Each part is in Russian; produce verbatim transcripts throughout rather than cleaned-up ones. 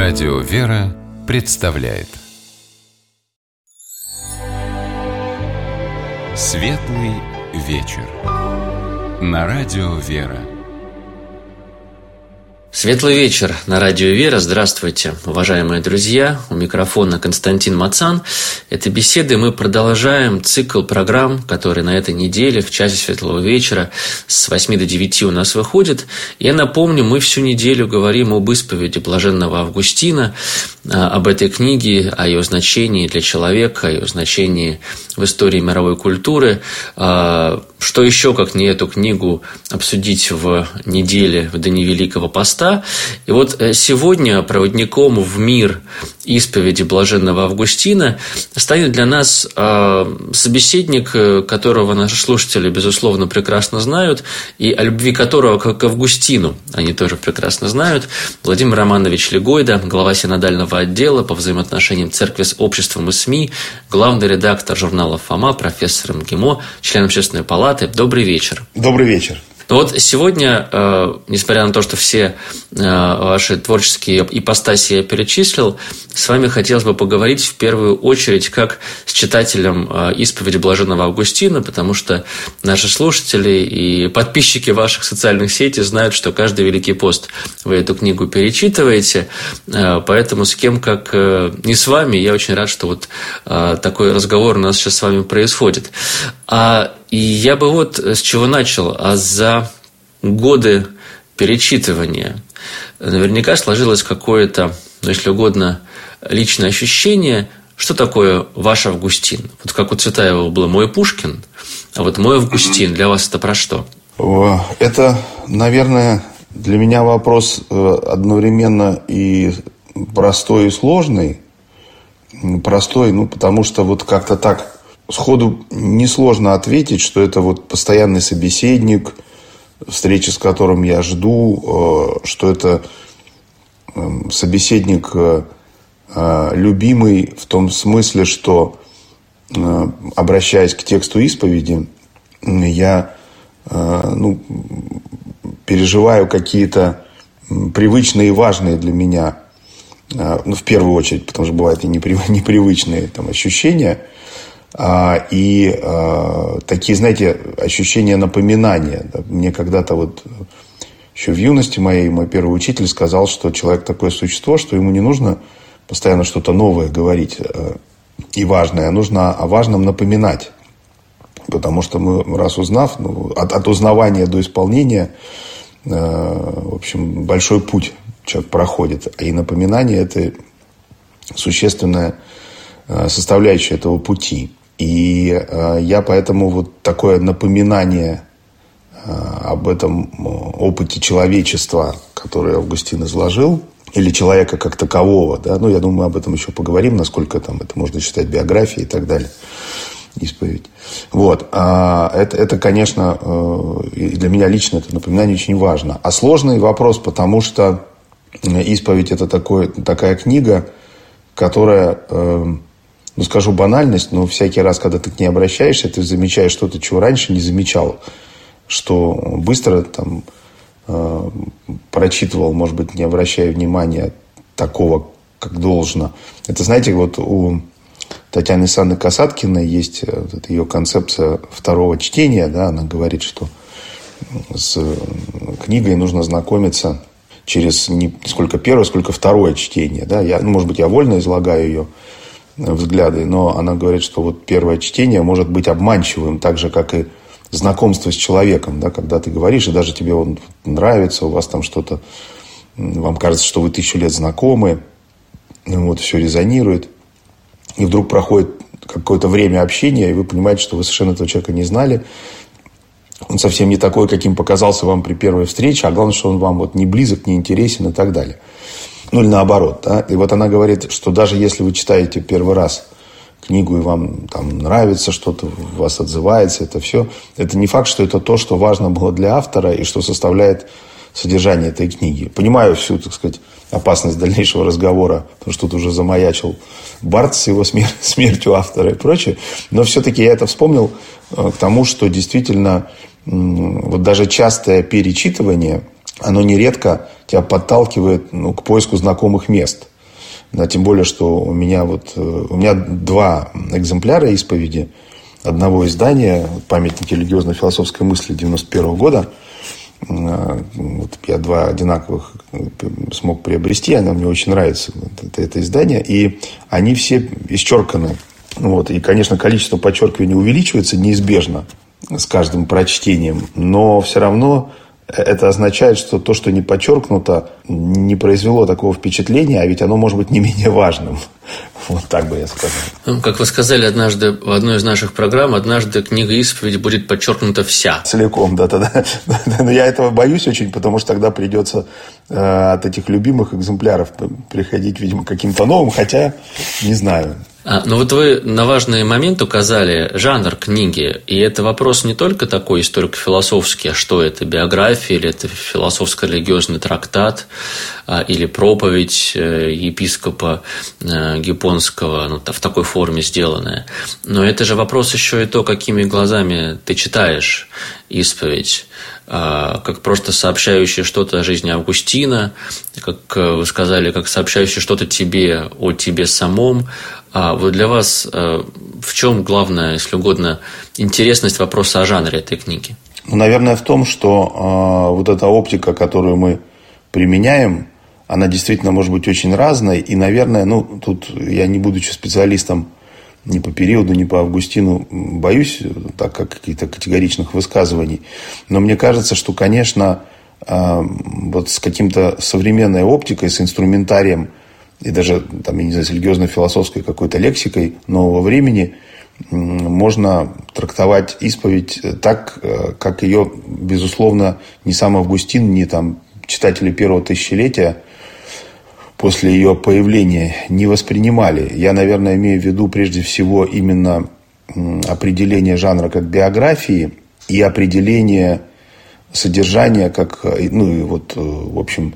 Радио «Вера» представляет Светлый вечер на Радио «Вера». Светлый вечер на Радио «Вера». Здравствуйте, уважаемые друзья. У микрофона Константин Мацан. Это беседы. Мы продолжаем цикл программ, который на этой неделе в часе Светлого вечера с восьми до девяти у нас выходит. Я напомню, мы всю неделю говорим об исповеди блаженного Августина, об этой книге, о ее значении для человека, о ее значении в истории мировой культуры. Что еще, как не эту книгу, обсудить в неделе, в дни Великого Поста. И вот сегодня проводником в мир исповеди блаженного Августина станет для нас собеседник, которого наши слушатели, безусловно, прекрасно знают, и о любви которого к Августину они тоже прекрасно знают. Владимир Романович Легойда, глава синодального отдела по взаимоотношениям церкви с обществом и СМИ, главный редактор журнала «Фома», профессор МГИМО, член Общественной палаты. Добрый вечер. Добрый вечер. Но вот сегодня, э, несмотря на то, что все э, ваши творческие ипостаси я перечислил, с вами хотелось бы поговорить в первую очередь как с читателем э, исповеди блаженного Августина, потому что наши слушатели и подписчики ваших социальных сетей знают, что каждый Великий пост вы эту книгу перечитываете, э, поэтому с кем как э, не с вами, я очень рад, что вот э, такой разговор у нас сейчас с вами происходит. А И я бы вот с чего начал. А за годы перечитывания наверняка сложилось какое-то, ну, если угодно, личное ощущение, что такое ваш Августин. Вот как у Цветаева был мой Пушкин, а вот мой Августин для вас это про что? Это, наверное, для меня вопрос одновременно и простой, и сложный. Простой, ну, потому что вот как-то так сходу несложно ответить, что это вот постоянный собеседник, встречи с которым я жду, что это собеседник любимый в том смысле, что, обращаясь к тексту исповеди, я ну, переживаю какие-то привычные и важные для меня, ну, в первую очередь, потому что бывают и непривычные там ощущения, и э, такие, знаете, ощущения напоминания. Мне когда-то вот еще в юности моей мой первый учитель сказал, что человек такое существо, что ему не нужно постоянно что-то новое говорить э, и важное, а нужно о важном напоминать. Потому что мы, раз узнав, ну, от, от узнавания до исполнения, э, в общем, большой путь человек проходит. И напоминание – это существенная э, составляющая этого пути. И э, я поэтому вот такое напоминание э, об этом опыте человечества, который Августин изложил, или человека как такового, да, ну, я думаю, мы об этом еще поговорим, насколько там это можно считать биографией и так далее, исповедь. Вот. А это, это, конечно, э, и для меня лично это напоминание очень важно. А сложный вопрос, потому что исповедь – это такой, такая книга, которая... Э, Ну, скажу банальность, но всякий раз, когда ты к ней обращаешься, ты замечаешь что-то, чего раньше не замечал. Что быстро там э, прочитывал, может быть, не обращая внимания такого, как должно. Это, знаете, вот у Татьяны Санны Касаткиной есть вот ее концепция второго чтения. Да, она говорит, что с книгой нужно знакомиться через не сколько первое, сколько второе чтение. Да. Я, ну, может быть, я вольно излагаю ее взгляды, но она говорит, что вот первое чтение может быть обманчивым, так же, как и знакомство с человеком, да, когда ты говоришь, и даже тебе он нравится, у вас там что-то, вам кажется, что вы тысячу лет знакомы, вот, все резонирует, и вдруг проходит какое-то время общения, и вы понимаете, что вы совершенно этого человека не знали, он совсем не такой, каким показался вам при первой встрече, а главное, что он вам вот не близок, не интересен и так далее. Ну, или наоборот. Да? И вот она говорит, что даже если вы читаете первый раз книгу, и вам там нравится что-то, у вас отзывается, это все, это не факт, что это то, что важно было для автора и что составляет содержание этой книги. Понимаю всю, так сказать, опасность дальнейшего разговора, потому что тут уже замаячил Барт с его смер- смертью автора и прочее. Но все-таки я это вспомнил к тому, что действительно вот даже частое перечитывание, оно нередко тебя подталкивает, ну, к поиску знакомых мест. Да, тем более, что у меня вот у меня два экземпляра исповеди одного издания, памятники религиозно-философской мысли девяносто первого года. Вот я два одинаковых смог приобрести, оно мне очень нравится, это, это издание, и они все исчерканы. Вот. И, конечно, количество подчеркиваний увеличивается неизбежно с каждым прочтением, но все равно это означает, что то, что не подчеркнуто, не произвело такого впечатления, а ведь оно может быть не менее важным. Вот так бы я сказал. Ну, как вы сказали однажды в одной из наших программ, однажды книга исповеди будет подчеркнута вся. Целиком, да-да-да. Но я этого боюсь очень, потому что тогда придется э, от этих любимых экземпляров приходить, видимо, к каким-то новым, хотя не знаю. А, ну вот вы на важный момент указали жанр книги, и это вопрос не только такой историко-философский, а что это, биография, или это философско-религиозный трактат, а, или проповедь э, епископа э, Гипонского, ну, в такой форме сделанная. Но это же вопрос еще и то, какими глазами ты читаешь исповедь, а, как просто сообщающий что-то о жизни Августина, как вы сказали, как сообщающий что-то тебе о тебе самом. А вот для вас в чем главная, если угодно, интересность вопроса о жанре этой книги? Ну, наверное, в том, что э, вот эта оптика, которую мы применяем, она действительно может быть очень разной. И, наверное, ну, тут я, не будучи специалистом ни по периоду, ни по Августину, боюсь, так как каких-то категоричных высказываний. Но мне кажется, что, конечно, э, вот с каким-то современной оптикой, с инструментарием, и даже, там, я не знаю, с религиозно-философской какой-то лексикой нового времени можно трактовать исповедь так, как ее, безусловно, ни сам Августин, ни там читатели первого тысячелетия после ее появления не воспринимали. Я, наверное, имею в виду прежде всего именно определение жанра как биографии и определение содержания как, ну, и вот, в общем,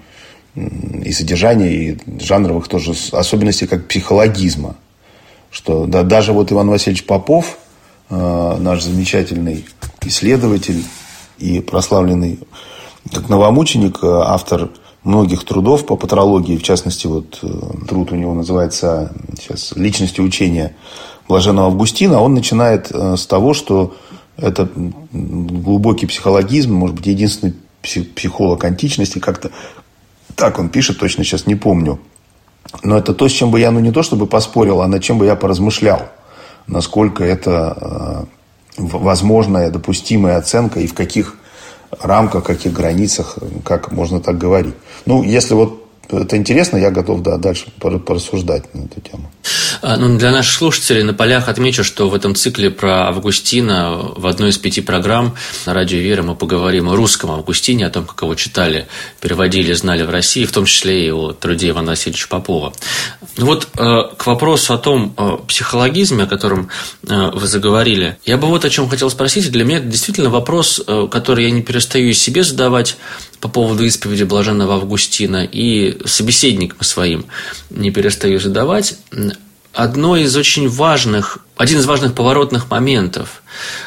и содержания, и жанровых тоже особенностей, как психологизма. Что да, даже вот Иван Васильевич Попов, э, наш замечательный исследователь и прославленный как новомученик, автор многих трудов по патрологии, в частности, вот э, труд у него называется сейчас «Личности учения блаженного Августина», он начинает э, с того, что это глубокий психологизм, может быть, единственный психолог античности, как-то так он пишет, точно сейчас не помню. Но это то, с чем бы я, ну, не то чтобы поспорил, а над чем бы я поразмышлял. Насколько это э, возможная, допустимая оценка и в каких рамках, каких границах, как можно так говорить. Ну, если вот это интересно, я готов, да, дальше порассуждать на эту тему. Ну, для наших слушателей на полях отмечу, что в этом цикле про Августина в одной из пяти программ на радио «Вера» мы поговорим о русском Августине, о том, как его читали, переводили, знали в России, в том числе и о труде Ивана Васильевича Попова. Ну вот к вопросу о том о психологизме, о котором вы заговорили, я бы вот о чем хотел спросить. Для меня это действительно вопрос, который я не перестаю и себе задавать по поводу исповеди блаженного Августина, и собеседникам своим не перестаю задавать. Одно из очень важных, один из важных поворотных моментов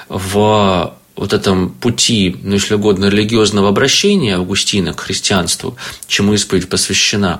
в вот этом пути, ну, если угодно, религиозного обращения Августина к христианству, чему исповедь посвящена,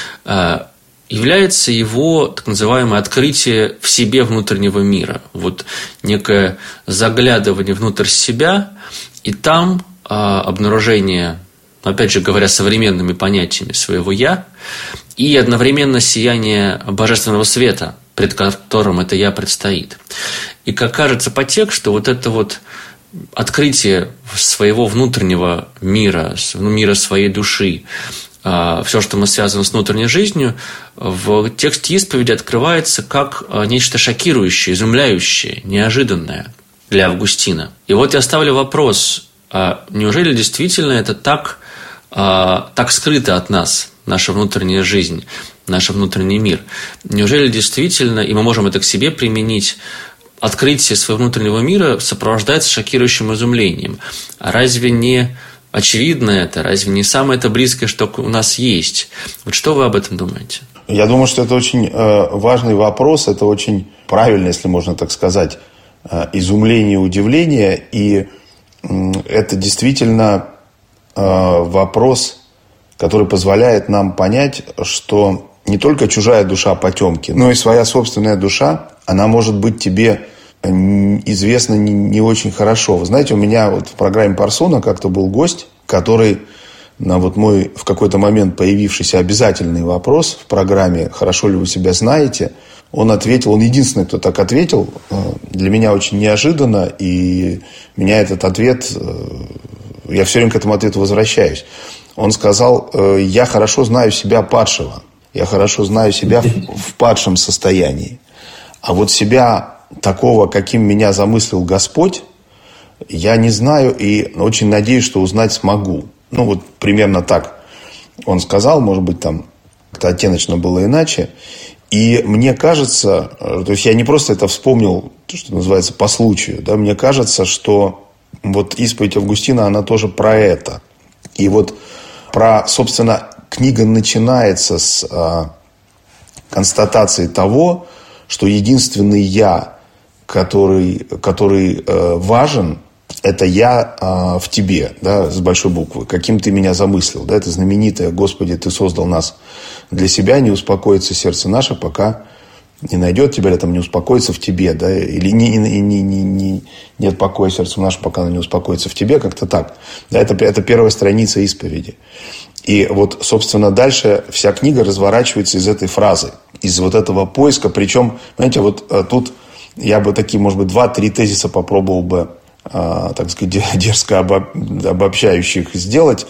является его так называемое открытие в себе внутреннего мира. Вот некое заглядывание внутрь себя, и там обнаружение, опять же говоря, современными понятиями своего «я», и одновременно сияние божественного света, пред которым это «я» предстоит. И, как кажется по тексту, вот это вот открытие своего внутреннего мира, мира своей души, все, что мы связано с внутренней жизнью, в тексте исповеди открывается как нечто шокирующее, изумляющее, неожиданное для Августина. И вот я ставлю вопрос, а неужели действительно это так, так скрыто от нас, наша внутренняя жизнь, наш внутренний мир? Неужели действительно, и мы можем это к себе применить, открытие своего внутреннего мира сопровождается шокирующим изумлением? А разве не очевидно это? Разве не самое это близкое, что у нас есть? Вот что вы об этом думаете? Я думаю, что это очень э, важный вопрос, это очень правильно, если можно так сказать, э, изумление, удивление, и э, это действительно э, вопрос, который позволяет нам понять, что не только чужая душа потемки, но и своя собственная душа, она может быть тебе известна не, не очень хорошо. Вы знаете, у меня вот в программе Парсуна как-то был гость, который на вот мой в какой-то момент появившийся обязательный вопрос в программе «Хорошо ли вы себя знаете?», он ответил, он единственный, кто так ответил, для меня очень неожиданно, и меня этот ответ, я все время к этому ответу возвращаюсь. Он сказал: я хорошо знаю себя падшего, я хорошо знаю себя в, в падшем состоянии, а вот себя такого, каким меня замыслил Господь, я не знаю и очень надеюсь, что узнать смогу. Ну, вот примерно так он сказал, может быть, там как-то оттеночно было иначе. И мне кажется, то есть я не просто это вспомнил, то, что называется, по случаю, да, мне кажется, что вот исповедь Августина, она тоже про это. И вот про, собственно, книга начинается с а, констатации того, что единственный «я», который, который э, важен, это «я» э, в тебе, да, с большой буквы, каким ты меня замыслил. Да, это знаменитое «Господи, ты создал нас для себя, не успокоится сердце наше, пока не найдет тебя, или там не успокоится в тебе, да, или не, не, не, не, не, нет покоя сердцу нашему, пока оно не успокоится в тебе», как-то так. Да, это, это первая страница исповеди. И вот, собственно, дальше вся книга разворачивается из этой фразы, из вот этого поиска. Причем, знаете, вот тут я бы такие, может быть, два-три тезиса попробовал бы, э, так сказать, дерзко обобщающих сделать,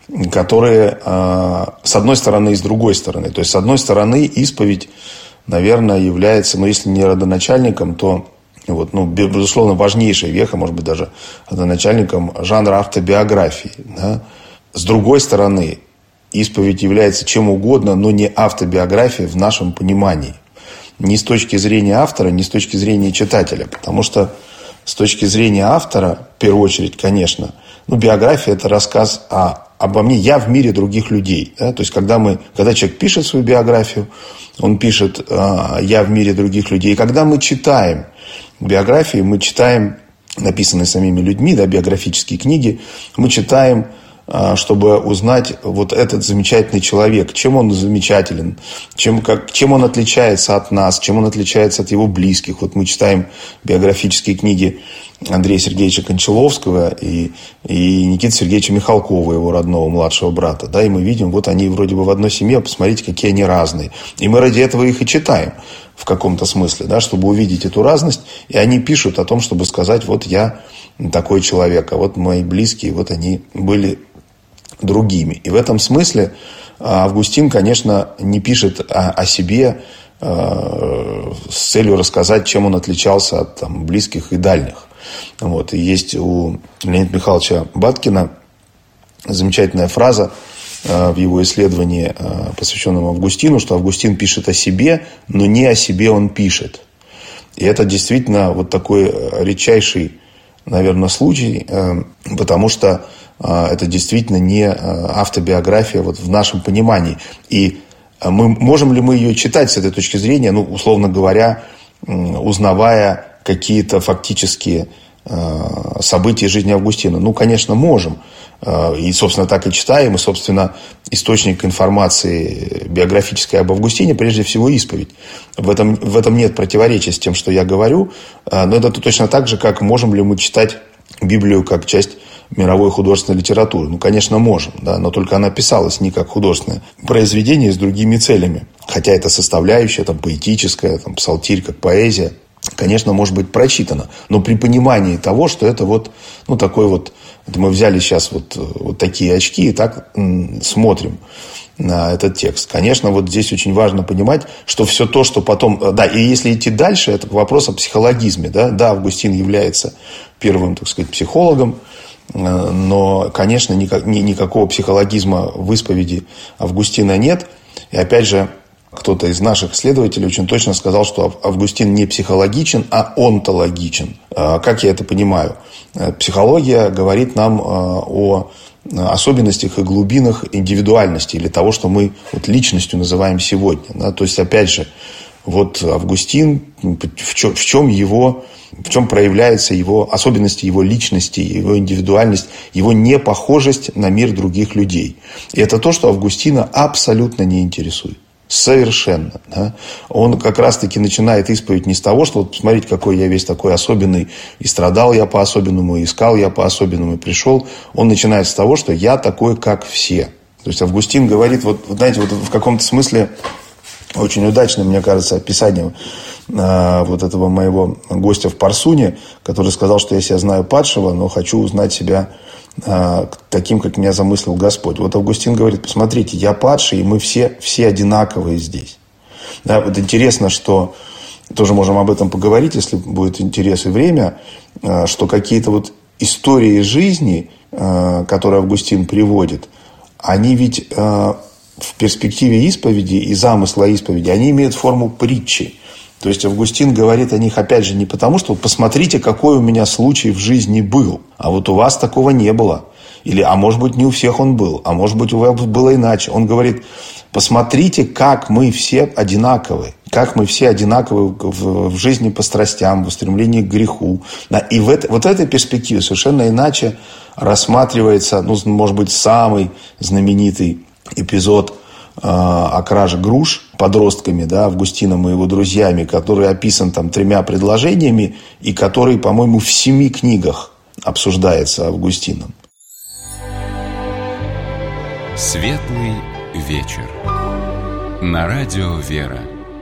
которые э, с одной стороны и с другой стороны. То есть, с одной стороны, исповедь, наверное, является, ну, если не родоначальником, то, вот, ну, безусловно, важнейшей вехой, может быть, даже родоначальником жанра автобиографии. Да? С другой стороны, исповедь является чем угодно, но не автобиографией в нашем понимании. Ни с точки зрения автора, ни с точки зрения читателя. Потому что с точки зрения автора, в первую очередь, конечно, ну, биография – это рассказ о, обо мне, я в мире других людей. Да? То есть, когда, мы, когда человек пишет свою биографию, он пишет «я в мире других людей». И когда мы читаем биографии, мы читаем, написанные самими людьми, да, биографические книги, мы читаем, чтобы узнать вот этот замечательный человек, чем он замечателен, чем, как, чем он отличается от нас, чем он отличается от его близких. Вот мы читаем биографические книги Андрея Сергеевича Кончаловского и, и Никиты Сергеевича Михалкова, его родного младшего брата. Да, и мы видим, вот они вроде бы в одной семье, посмотрите, какие они разные. И мы ради этого их и читаем в каком-то смысле, да, чтобы увидеть эту разность. И они пишут о том, чтобы сказать: вот я такой человек, а вот мои близкие, вот они были другими. И в этом смысле Августин, конечно, не пишет о, о себе э, с целью рассказать, чем он отличался от там, близких и дальних. Вот. И есть у Леонида Михайловича Баткина замечательная фраза э, в его исследовании, э, посвященном Августину, что Августин пишет о себе, но не о себе он пишет. И это действительно вот такой редчайший, наверное, случай, э, потому что это действительно не автобиография вот в нашем понимании. И мы, можем ли мы ее читать с этой точки зрения, ну, условно говоря, узнавая какие-то фактические события жизни Августина? Ну, конечно, можем. И, собственно, так и читаем. И, собственно, источник информации биографической об Августине, прежде всего, исповедь. В этом, в этом нет противоречия с тем, что я говорю. Но это точно так же, как можем ли мы читать Библию как часть мировой художественной литературы. Ну, конечно, можем, да, но только она писалась не как художественное произведение с другими целями. Хотя эта составляющая, там, поэтическая, там, псалтирь как поэзия, конечно, может быть прочитана. Но при понимании того, что это вот, ну, такой вот, это мы взяли сейчас вот, вот такие очки и так м- смотрим на этот текст. Конечно, вот здесь очень важно понимать, что все то, что потом... Да, и если идти дальше, это вопрос о психологизме. Да, да, Августин является первым, так сказать, психологом, но, конечно, никак, ни, никакого психологизма в исповеди Августина нет. И опять же, кто-то из наших исследователей очень точно сказал, что Августин не психологичен, а онтологичен. Как я это понимаю? Психология говорит нам о особенностях и глубинах индивидуальности или того, что мы вот личностью называем сегодня. Да? То есть, опять же, вот Августин, в чем, в чем его... В чем проявляются его особенности, его личности, его индивидуальность, его непохожесть на мир других людей. И это то, что Августина абсолютно не интересует. Совершенно. Да? Он как раз-таки начинает исповедь не с того, что вот посмотрите, какой я весь такой особенный, и страдал я по-особенному, и искал я по-особенному, и пришел. Он начинает с того, что я такой, как все. То есть Августин говорит, вот, знаете, вот в каком-то смысле очень удачное, мне кажется, описание э, вот этого моего гостя в Парсуне, который сказал, что я себя знаю падшего, но хочу узнать себя э, таким, как меня замыслил Господь. Вот Августин говорит, посмотрите, я падший, и мы все, все одинаковые здесь. Да, вот интересно, что, тоже можем об этом поговорить, если будет интерес и время, э, что какие-то вот истории жизни, э, которые Августин приводит, они ведь... Э, в перспективе исповеди и замысла исповеди, они имеют форму притчи. То есть Августин говорит о них, опять же, не потому, что вот посмотрите, какой у меня случай в жизни был, а вот у вас такого не было. Или, а может быть, не у всех он был, а может быть, у вас было иначе. Он говорит, посмотрите, как мы все одинаковы, как мы все одинаковы в, в жизни по страстям, в устремлении к греху. Да, и в это, вот этой перспективе совершенно иначе рассматривается, ну, может быть, самый знаменитый эпизод э, о краже груш подростками, да, Августином и его друзьями, который описан там тремя предложениями и который, по-моему, в семи книгах обсуждается Августином. Светлый вечер. На радио «Вера».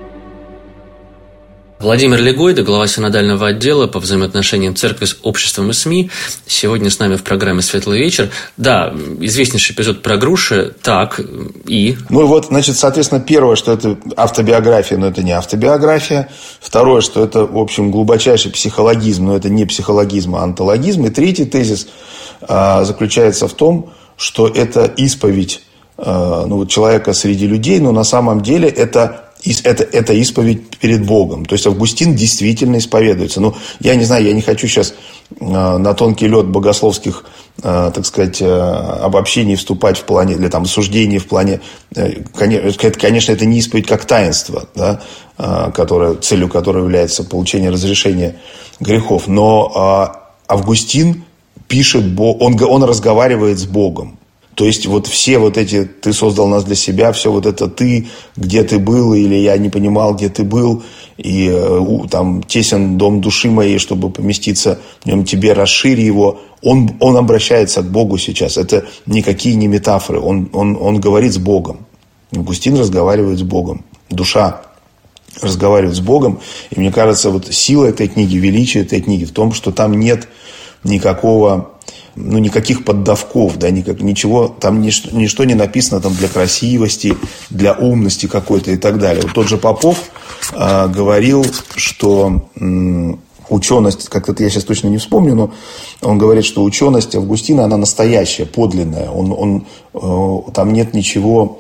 Владимир Легойда, глава синодального отдела по взаимоотношениям церкви с обществом и СМИ, сегодня с нами в программе «Светлый вечер». Да, известнейший эпизод про груши, так, и... Ну и вот, значит, соответственно, первое, что это автобиография, но это не автобиография. Второе, что это, в общем, глубочайший психологизм, но это не психологизм, а онтологизм. И третий тезис а, заключается в том, что это исповедь а, ну, вот человека среди людей, но на самом деле это... Это, это исповедь перед Богом. То есть Августин действительно исповедуется. Ну, я не знаю, я не хочу сейчас э, на тонкий лед богословских, э, так сказать, э, обобщений вступать в плане, или там суждений в плане. Э, конечно, это, конечно, это не исповедь как таинство, да, э, которое, целью которого является получение разрешения грехов. Но э, Августин пишет, он, он разговаривает с Богом. То есть, вот все вот эти «ты создал нас для себя», все вот это «ты, где ты был», или «я не понимал, где ты был», и там «тесен дом души моей, чтобы поместиться в нем тебе, расшири его». Он, он обращается к Богу сейчас. Это никакие не метафоры. Он, он, он говорит с Богом. Августин разговаривает с Богом. Душа разговаривает с Богом. И мне кажется, вот сила этой книги, величие этой книги в том, что там нет никакого... ну, никаких поддавков, да, никак, ничего, там ничто, ничто не написано там для красивости, для умности какой-то и так далее. Вот тот же Попов э, говорил, что э, ученость, как-то я сейчас точно не вспомню, но он говорит, что ученость Августина, она настоящая, подлинная. Он, он, э, там нет ничего,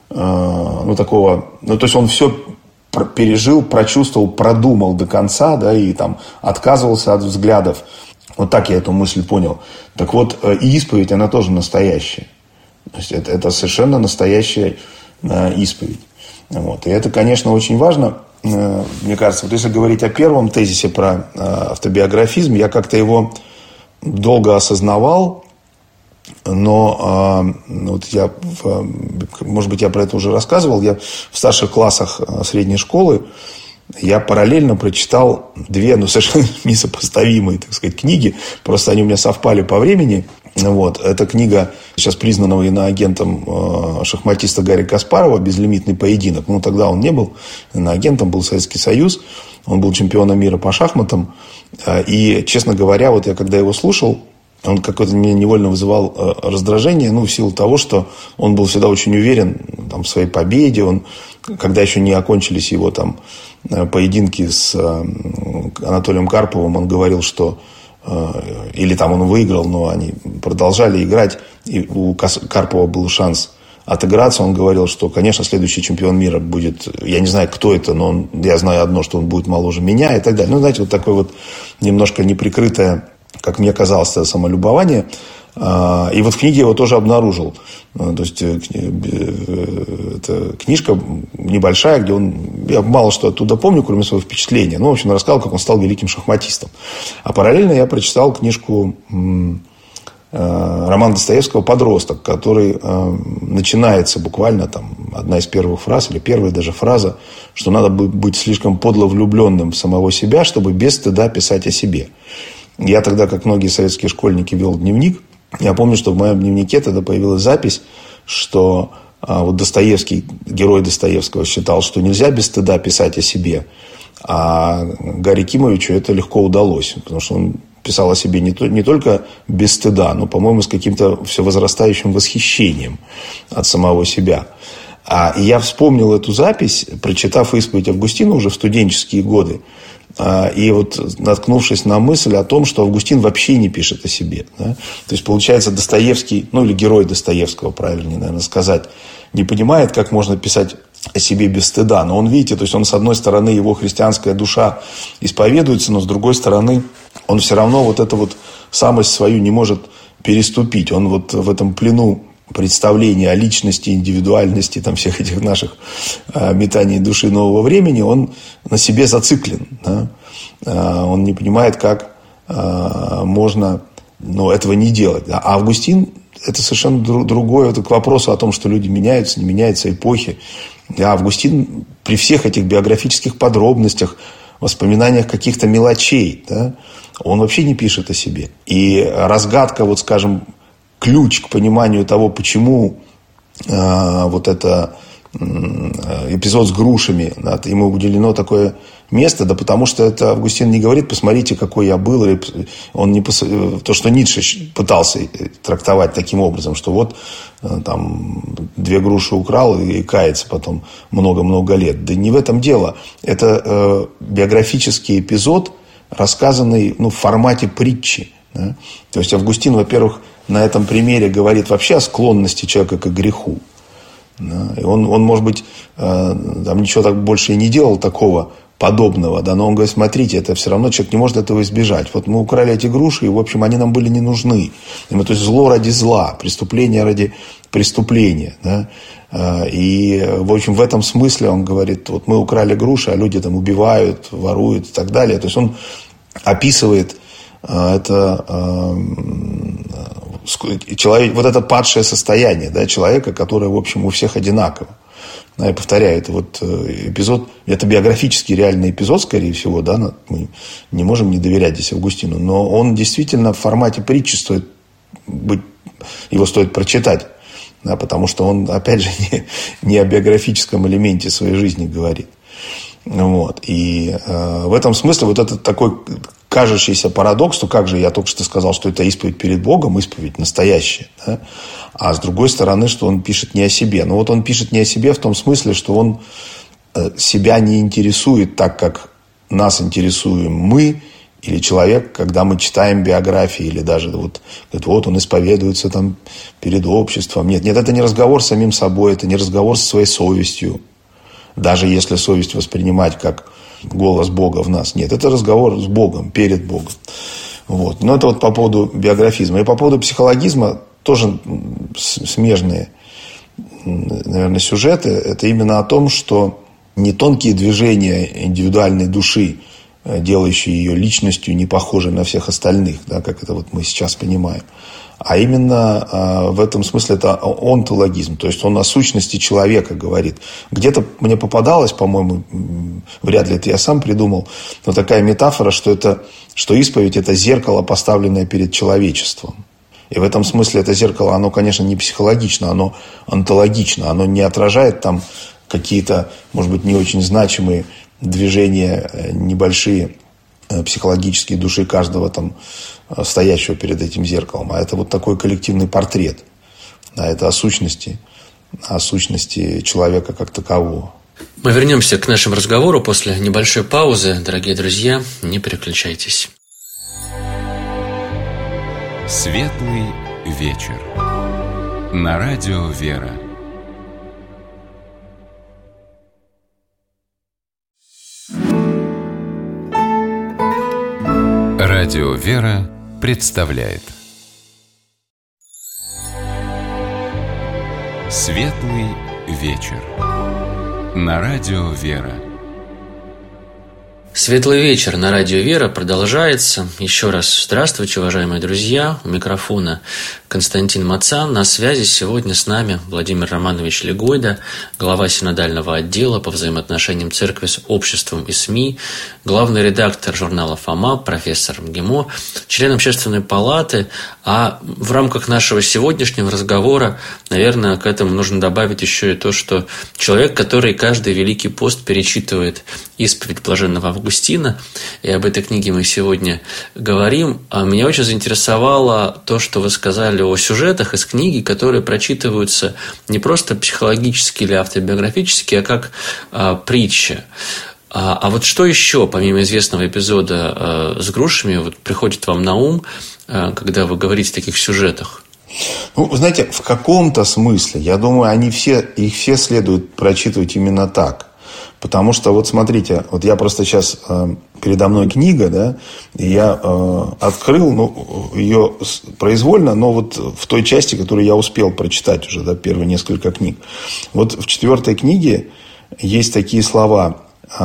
э, ну, такого, ну, то есть он все пережил, прочувствовал, продумал до конца, да, и там отказывался от взглядов. Вот так я эту мысль понял. Так вот, и исповедь, она тоже настоящая. То есть это, это совершенно настоящая э, исповедь. Вот. И это, конечно, очень важно. Э, мне кажется, вот если говорить о первом тезисе про э, автобиографизм, я как-то его долго осознавал, но э, вот я, в, может быть, я про это уже рассказывал, я в старших классах средней школы я параллельно прочитал две, ну, совершенно несопоставимые, так сказать, книги. Просто они у меня совпали по времени. Вот. Это книга сейчас признанного иноагентом э, шахматиста Гарри Каспарова «Безлимитный поединок». Ну, тогда он не был иноагентом, был Советский Союз. Он был чемпионом мира по шахматам. И, честно говоря, вот я когда его слушал, он какое-то меня невольно вызывал э, раздражение, ну, в силу того, что он был всегда очень уверен там, в своей победе. Он, когда еще не окончились его там поединки с Анатолием Карповым, он говорил, что или там он выиграл, но они продолжали играть, и у Карпова был шанс отыграться. Он говорил, что, конечно, следующий чемпион мира будет, я не знаю, кто это, но он, я знаю одно, что он будет моложе меня и так далее. Ну, знаете, вот такое вот немножко неприкрытое, как мне казалось, самолюбование. И вот в книге я его тоже обнаружил. То есть, это книжка небольшая, где он... Я мало что оттуда помню, кроме своего впечатления. Ну, в общем, рассказал, как он стал великим шахматистом. А параллельно я прочитал книжку романа Достоевского «Подросток», который начинается буквально там одна из первых фраз, или первая даже фраза, что надо быть слишком подло влюбленным в самого себя, чтобы без стыда писать о себе. Я тогда, как многие советские школьники, вел дневник. Я помню, что в моем дневнике тогда появилась запись, что а, вот Достоевский, герой Достоевского, считал, что нельзя без стыда писать о себе. А Гарри Кимовичу это легко удалось, потому что он писал о себе не, то, не только без стыда, но, по-моему, с каким-то все возрастающим восхищением от самого себя. А, и я вспомнил эту запись, прочитав исповедь Августина уже в студенческие годы. А, и вот наткнувшись на мысль о том, что Августин вообще не пишет о себе. Да? То есть, получается, Достоевский, ну или герой Достоевского, правильнее, наверное, сказать, не понимает, как можно писать о себе без стыда. Но он, видите, то есть он, с одной стороны, его христианская душа исповедуется, но с другой стороны, он все равно вот эту вот самость свою не может переступить. Он вот в этом плену представления о личности, индивидуальности, там, всех этих наших а, метаний души нового времени, он на себе зациклен. Да? А, он не понимает, как а, можно ну, этого не делать. А Августин – это совершенно другое. Это к вопросу о том, что люди меняются, не меняются эпохи. А Августин при всех этих биографических подробностях, воспоминаниях каких-то мелочей, да, он вообще не пишет о себе. И разгадка, вот скажем, ключ к пониманию того, почему э, вот это э, эпизод с грушами, да, ему уделено такое место, да потому что это Августин не говорит, посмотрите, какой я был, или он не пос... то, что Ницше пытался трактовать таким образом, что вот э, там две груши украл и кается потом много-много лет. Да не в этом дело. Это э, биографический эпизод, рассказанный ну, в формате притчи. Да? То есть Августин, во-первых, на этом примере говорит вообще о склонности человека к греху. Да? И он, он, может быть, э, там ничего так больше и не делал такого подобного, да? Но он говорит, смотрите, это все равно человек не может этого избежать. Вот мы украли эти груши, и, в общем, они нам были не нужны. И мы, то есть зло ради зла, преступление ради преступления. Да? И, в общем, в этом смысле он говорит, вот мы украли груши, а люди там убивают, воруют и так далее. То есть он описывает это человек, вот это падшее состояние, да, человека, которое, в общем, у всех одинаково. Да, я повторяю, это вот эпизод, это биографический реальный эпизод, скорее всего, да, мы не можем не доверять здесь Августину, но он действительно в формате притчи стоит быть, его стоит прочитать, да, потому что он, опять же, не, не о биографическом элементе своей жизни говорит. Вот. И э, в этом смысле вот этот такой кажущийся парадокс, что как же я только что сказал, что это исповедь перед Богом, исповедь настоящая, да? А с другой стороны, что он пишет не о себе. Но вот он пишет не о себе в том смысле, что он э, себя не интересует так, как нас интересуем мы или человек, когда мы читаем биографии, или даже вот, вот он исповедуется там перед обществом. Нет, нет, это не разговор с самим собой, это не разговор со своей совестью. Даже если совесть воспринимать как голос Бога в нас. Нет, это разговор с Богом, перед Богом. Вот. Но это вот по поводу биографизма. И по поводу психологизма тоже смежные, наверное, сюжеты. Это именно о том, что не тонкие движения индивидуальной души, делающие ее личностью не похожей на всех остальных, да, как это вот мы сейчас понимаем, а именно э, в этом смысле это онтологизм, то есть он о сущности человека говорит. Где-то мне попадалось, по-моему, вряд ли это я сам придумал, но такая метафора, что, это, что исповедь – это зеркало, поставленное перед человечеством. И в этом смысле это зеркало, оно, конечно, не психологично, оно онтологично, оно не отражает там какие-то, может быть, не очень значимые движения, небольшие психологические души каждого там стоящего перед этим зеркалом, а это вот такой коллективный портрет, а это о сущности, о сущности человека как такового. Мы вернемся к нашему разговору после небольшой паузы. Дорогие друзья, не переключайтесь. Светлый вечер. На радио «Вера». Радио «Вера» представляет Светлый вечер. На радио «Вера». Светлый вечер на радио «Вера» продолжается. Еще раз здравствуйте, уважаемые друзья. У микрофона Константин Мацан. На связи сегодня с нами Владимир Романович Легойда, глава синодального отдела по взаимоотношениям церкви с обществом и СМИ, главный редактор журнала «Фома», профессор МГИМО, член Общественной палаты. А в рамках нашего сегодняшнего разговора, наверное, к этому нужно добавить еще и то, что человек, который каждый Великий пост перечитывает исповедь блаженного Августина, и об этой книге мы сегодня говорим. А меня очень заинтересовало то, что вы сказали о сюжетах из книги, которые прочитываются не просто психологически или автобиографически, а как а, притча. А, а вот что еще, помимо известного эпизода а, с грушами, вот, приходит вам на ум, а, когда вы говорите о таких сюжетах? Ну, вы знаете, в каком-то смысле, я думаю, они все, их все следует прочитывать именно так. Потому что, вот смотрите, вот я просто сейчас, э, передо мной книга, да, и я э, открыл, ну, ее произвольно, но вот в той части, которую я успел прочитать уже, да, первые несколько книг. Вот в четвертой книге есть такие слова.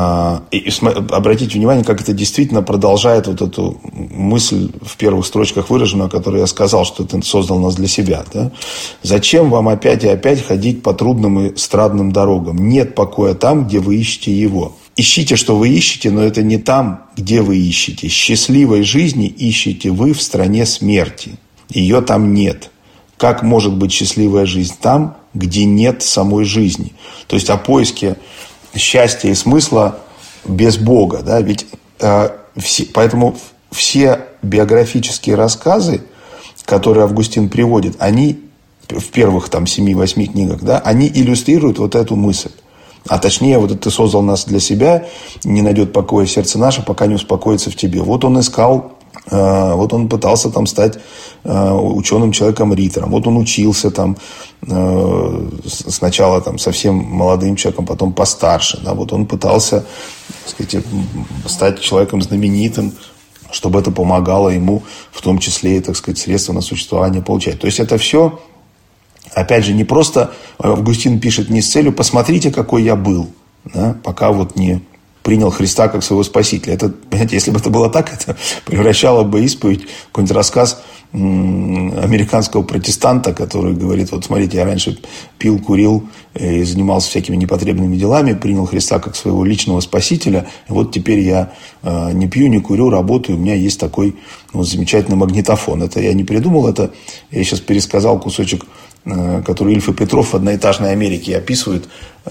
И обратите внимание, как это действительно продолжает вот эту мысль в первых строчках выраженную, о которой я сказал, что это создал нас для себя. Да? «Зачем вам опять и опять ходить по трудным и страдным дорогам? Нет покоя там, где вы ищете его. Ищите, что вы ищете, но это не там, где вы ищете. Счастливой жизни ищете вы в стране смерти. Ее там нет. Как может быть счастливая жизнь там, где нет самой жизни?» То есть о поиске счастья и смысла без Бога. Да? Ведь, э, все, поэтому все биографические рассказы, которые Августин приводит, они в первых там семи-восьми книгах, да, они иллюстрируют вот эту мысль. А точнее, вот это «ты создал нас для себя, не найдет покоя сердце наше, пока не успокоится в тебе». Вот он искал, э, вот он пытался там стать э, ученым человеком-ритором. Вот он учился там э, сначала там совсем молодым человеком, потом постарше. Да? Вот он пытался, так сказать, стать человеком знаменитым, чтобы это помогало ему, в том числе и, так сказать, средства на существование получать. То есть это все, опять же, не просто Августин пишет не с целью «посмотрите, какой я был», да, пока вот не принял Христа как своего Спасителя. Это, понимаете, если бы это было так, это превращало бы исповедь в какой-нибудь рассказ американского протестанта, который говорит: вот смотрите, я раньше пил, курил и занимался всякими непотребными делами, принял Христа как своего личного Спасителя, и вот теперь я не пью, не курю, работаю, у меня есть такой, ну, замечательный магнитофон. Это я не придумал, это я сейчас пересказал кусочек, который Ильф и Петров в «Одноэтажной Америке» описывают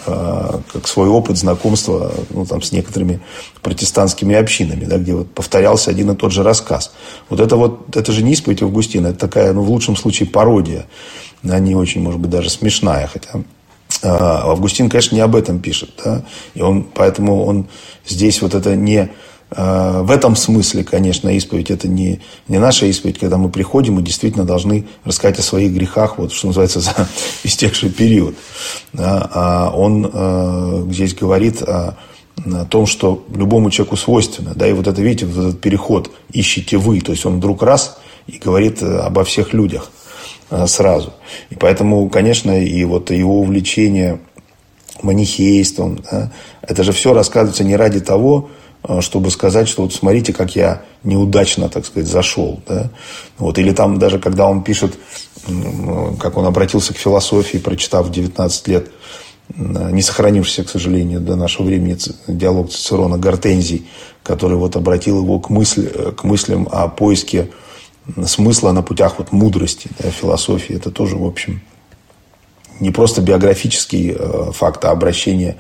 как свой опыт знакомства, ну, там, с некоторыми протестантскими общинами, да, где вот повторялся один и тот же рассказ. Вот это вот, это же не исповедь Августина, это такая, ну, в лучшем случае, пародия. Она не очень, может быть, даже смешная, хотя Августин, конечно, не об этом пишет, да, и он, поэтому он здесь вот это не... В этом смысле, конечно, исповедь — это не, не наша исповедь, когда мы приходим и действительно должны рассказать о своих грехах, вот, что называется, за истекший период. Да, а он э, здесь говорит о, о том, что любому человеку свойственно. Да, и вот это, видите, вот этот переход «ищите вы», то есть он вдруг раз и говорит обо всех людях э, сразу. И поэтому, конечно, и вот его увлечение манихейством, да, это же все рассказывается не ради того, чтобы сказать, что вот смотрите, как я неудачно, так сказать, зашел. Да? Вот, или там даже, когда он пишет, как он обратился к философии, прочитав в девятнадцать лет, не сохранившийся, к сожалению, до нашего времени диалог Цицерона Гортензий, который вот обратил его к, мысли, к мыслям о поиске смысла на путях вот мудрости, да, философии. Это тоже, в общем, не просто биографический факт, а обращение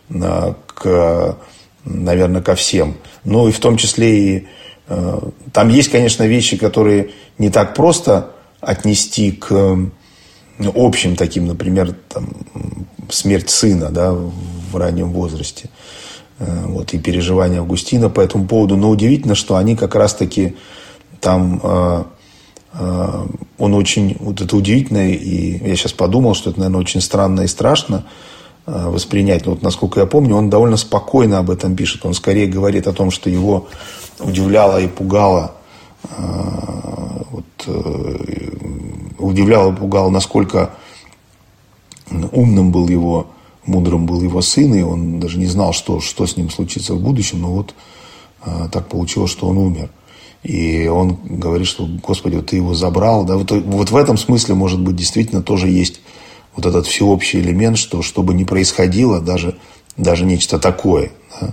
к... наверное, ко всем. Ну, и в том числе и... Э, там есть, конечно, вещи, которые не так просто отнести к э, общим таким, например, там, смерть сына, да, в раннем возрасте. Э, вот, и переживания Августина по этому поводу. Но удивительно, что они как раз-таки там... Э, э, он очень... Вот это удивительно, и я сейчас подумал, что это, наверное, очень странно и страшно воспринять. Но вот, насколько я помню, он довольно спокойно об этом пишет. Он скорее говорит о том, что его удивляло и пугало, вот, удивляло и пугало, насколько умным был его, мудрым был его сын, и он даже не знал, что, что с ним случится в будущем. Но вот так получилось, что он умер. И он говорит, что, Господи, вот Ты его забрал. Да? Вот, вот в этом смысле, может быть, действительно тоже есть вот этот всеобщий элемент, что чтобы не происходило, даже, даже нечто такое, да,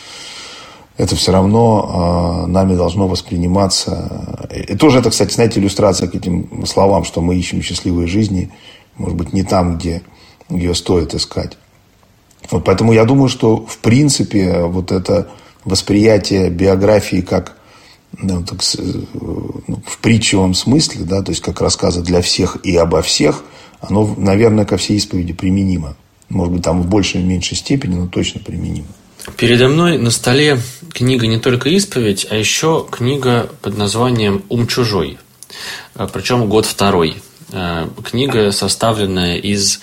это все равно э, нами должно восприниматься. И тоже это, кстати, знаете, иллюстрация к этим словам, что мы ищем счастливой жизни, может быть, не там, где ее стоит искать. Вот поэтому я думаю, что, в принципе, вот это восприятие биографии как, ну, так, ну, в притчевом смысле, да, то есть как рассказы для всех и обо всех, оно, наверное, ко всей исповеди применимо. Может быть, там в большей или меньшей степени, но точно применимо. Передо мной на столе книга не только «Исповедь», а еще книга под названием «Ум чужой». Причем год второй. Книга, составленная из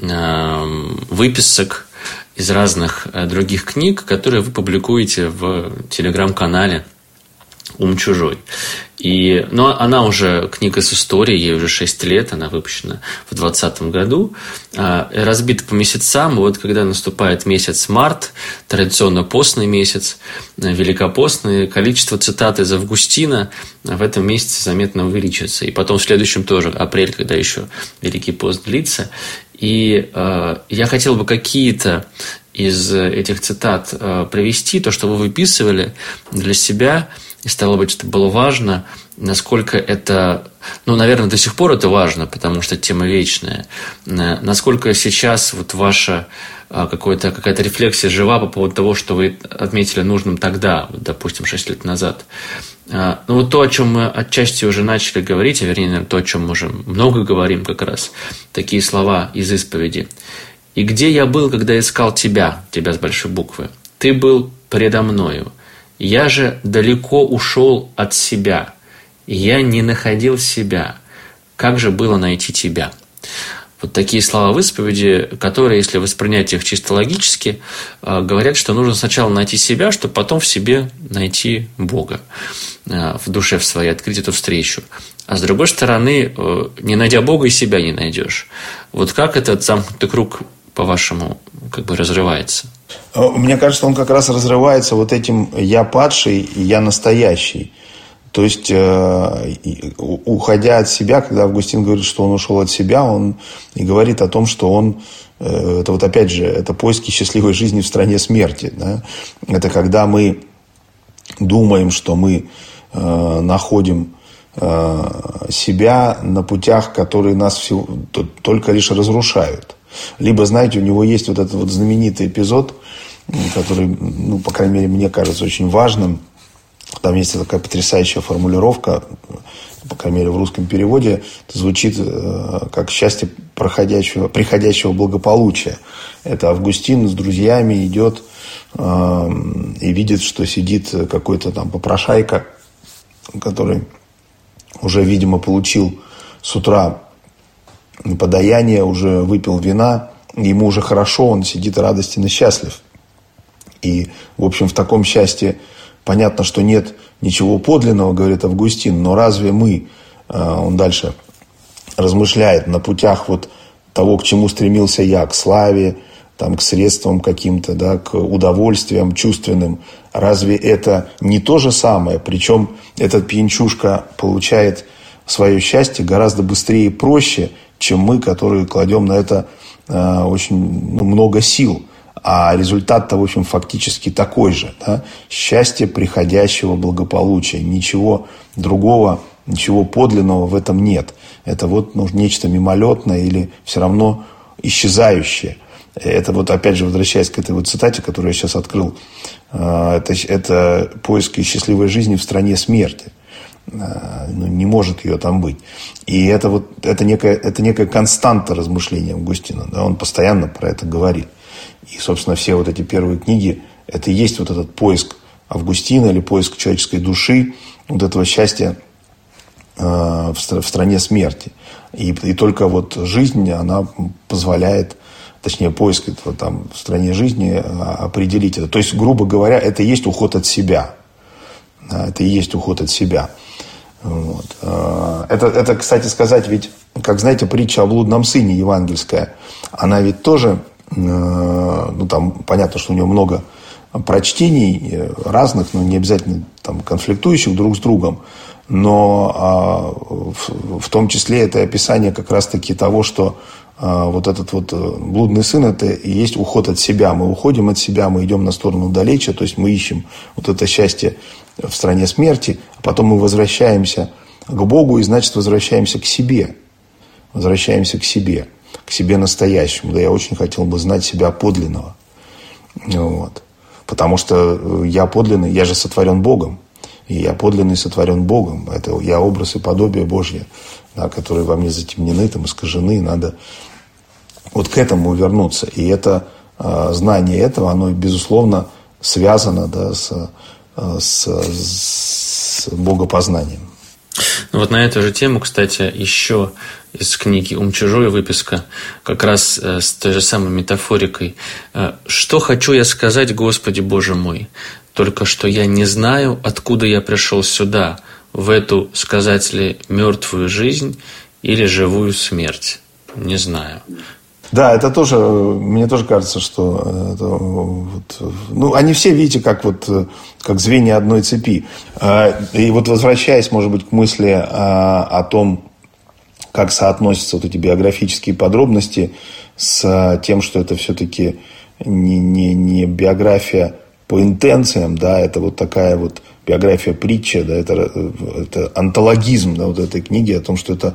выписок из разных других книг, которые вы публикуете в телеграм-канале «Ум чужой». И, но она уже книга с историей, ей уже шесть лет, она выпущена в двадцатом году, разбита по месяцам. Вот когда наступает месяц март, традиционно постный месяц, великопостный, количество цитат из Августина в этом месяце заметно увеличится. И потом в следующем тоже, апрель, когда еще Великий пост длится. И э, я хотел бы какие-то из этих цитат э, привести, то, что вы выписывали для себя. И стало быть, это было важно, насколько это, ну, наверное, до сих пор это важно, потому что тема вечная. Насколько сейчас вот ваша какая-то, какая-то рефлексия жива по поводу того, что вы отметили нужным тогда, допустим, шесть лет назад. Ну, вот то, о чем мы отчасти уже начали говорить, а вернее, наверное, то, о чем мы уже много говорим как раз, такие слова из исповеди. «И где я был, когда искал тебя, тебя с большой буквы? Ты был предо мною. Я же далеко ушел от себя, я не находил себя. Как же было найти тебя?» Вот такие слова в исповеди, которые, если воспринять их чисто логически, говорят, что нужно сначала найти себя, чтобы потом в себе найти Бога, в душе в своей открыть эту встречу. А с другой стороны, не найдя Бога, и себя не найдешь. Вот как этот замкнутый круг, по-вашему, как бы разрывается? Мне кажется, он как раз разрывается вот этим «я падший» и «я настоящий». То есть, уходя от себя, когда Августин говорит, что он ушел от себя, он и говорит о том, что он, это вот опять же, это поиски счастливой жизни в стране смерти. Да? Это когда мы думаем, что мы находим себя на путях, которые нас всего, только лишь разрушают. Либо, знаете, у него есть вот этот вот знаменитый эпизод, который, ну, по крайней мере, мне кажется очень важным. Там есть такая потрясающая формулировка, по крайней мере, в русском переводе, это звучит как «счастье проходящего, приходящего благополучия». Это Августин с друзьями идет э, и видит, что сидит какой-то там попрошайка, который уже, видимо, получил с утра подаяние, уже выпил вина, ему уже хорошо, он сидит радостен и счастлив. И, в общем, в таком счастье понятно, что нет ничего подлинного, говорит Августин, но разве мы, он дальше размышляет, на путях вот того, к чему стремился я, к славе, там, к средствам каким-то, да, к удовольствиям чувственным, разве это не то же самое? Причем этот пьянчушка получает свое счастье гораздо быстрее и проще, чем мы, которые кладем на это э, очень ну, много сил. А результат-то, в общем, фактически такой же. Да? Счастье приходящего благополучия. Ничего другого, ничего подлинного в этом нет. Это вот ну, нечто мимолетное или все равно исчезающее. Это вот, опять же, возвращаясь к этой вот цитате, которую я сейчас открыл. Это, это поиски счастливой жизни в стране смерти. Ну, не может ее там быть. И это, вот, это, некая, это некая константа размышления Августина. Да? Он постоянно про это говорит. И, собственно, все вот эти первые книги, это и есть вот этот поиск Августина или поиск человеческой души, вот этого счастья э, в, в стране смерти. И, и только вот жизнь, она позволяет, точнее, поиск этого там в стране жизни определить это. То есть, грубо говоря, это и есть уход от себя. Это и есть уход от себя. Вот. Это, это, кстати сказать, ведь, как знаете, притча о блудном сыне евангельская, она ведь тоже, ну там понятно, что у нее много прочтений разных, но не обязательно там, конфликтующих друг с другом. Но а, в, в том числе это описание как раз-таки того, что а, вот этот вот блудный сын – это и есть уход от себя. Мы уходим от себя, мы идем на сторону далече, то есть мы ищем вот это счастье в стране смерти, а потом мы возвращаемся к Богу и, значит, возвращаемся к себе. Возвращаемся к себе, к себе настоящему. Да, я очень хотел бы знать себя подлинного. Вот. Потому что я подлинный, я же сотворен Богом. И я подлинный сотворен Богом. Это я образ и подобие Божье, да, которые во мне затемнены, там, искажены. И надо вот к этому вернуться. И это э, знание этого, оно, безусловно, связано, да, с, с, с богопознанием. Ну вот на эту же тему, кстати, еще из книги «Ум чужой» выписка, как раз с той же самой метафорикой. «Что хочу я сказать, Господи Боже мой? Только что я не знаю, откуда я пришел сюда, в эту, сказать ли, мертвую жизнь или живую смерть. Не знаю». Да, это тоже, мне тоже кажется, что это, вот, ну, они все, видите, как, вот, как звенья одной цепи. И вот возвращаясь, может быть, к мысли о том, как соотносятся вот эти биографические подробности с тем, что это все-таки не, не, не биография по интенциям, да, это вот такая вот биография притча, да, это, это антологизм, да, вот этой книги о том, что это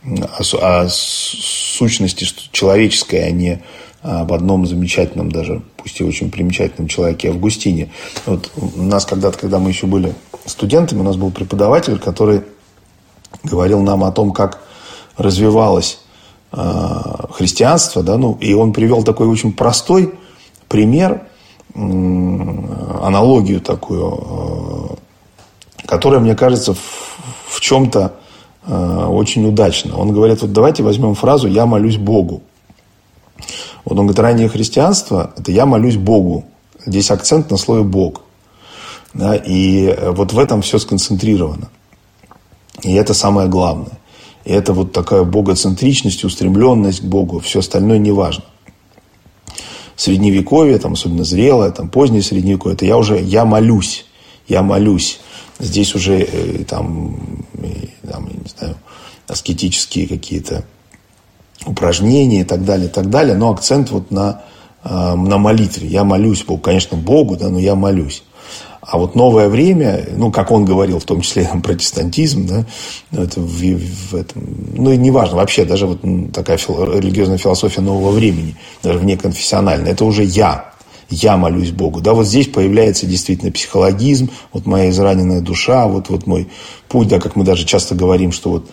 о, о сущности человеческой, а не об одном замечательном, даже пусть и очень примечательном человеке Августине. Вот у нас когда-то, когда мы еще были студентами, у нас был преподаватель, который говорил нам о том, как развивалось э, христианство, да, ну, и он привел такой очень простой пример, э, аналогию такую, э, которая, мне кажется, в, в чем-то очень удачно. Он говорит, вот давайте возьмем фразу «я молюсь Богу». Вот он говорит, раннее христианство – это «я молюсь Богу». Здесь акцент на слове «Бог». Да, и вот в этом все сконцентрировано. И это самое главное. И это вот такая богоцентричность, устремленность к Богу. Все остальное не важно. Средневековье, там, особенно зрелое, там, позднее средневековье – это я уже «я молюсь». «Я молюсь». Здесь уже там, там, я не знаю, аскетические какие-то упражнения и так далее, и так далее. Но акцент вот на, на молитве. Я молюсь Богу, конечно, Богу, да, но я молюсь. А вот новое время, ну, как он говорил, в том числе там, протестантизм, да, это в, в этом, ну, и неважно, вообще, даже вот такая фил, религиозная философия нового времени, даже внеконфессиональная, это уже я. Я молюсь Богу. Да, вот здесь появляется действительно психологизм, вот моя израненная душа, вот, вот мой путь, да, как мы даже часто говорим, что вот